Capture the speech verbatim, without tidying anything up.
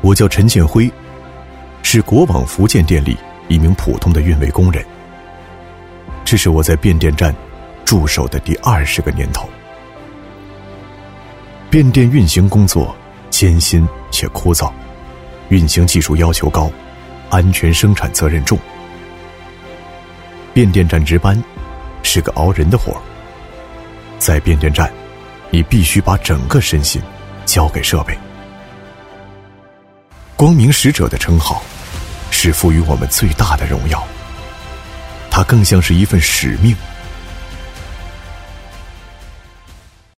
我叫陈建辉，是国网福建电力一名普通的运维工人。这是我在变电站驻守的第二十个年头。变电运行工作艰辛且枯燥，运行技术要求高，安全生产责任重。变电站值班是个熬人的活儿，在变电站，你必须把整个身心交给设备。光明使者的称号是赋予我们最大的荣耀，它更像是一份使命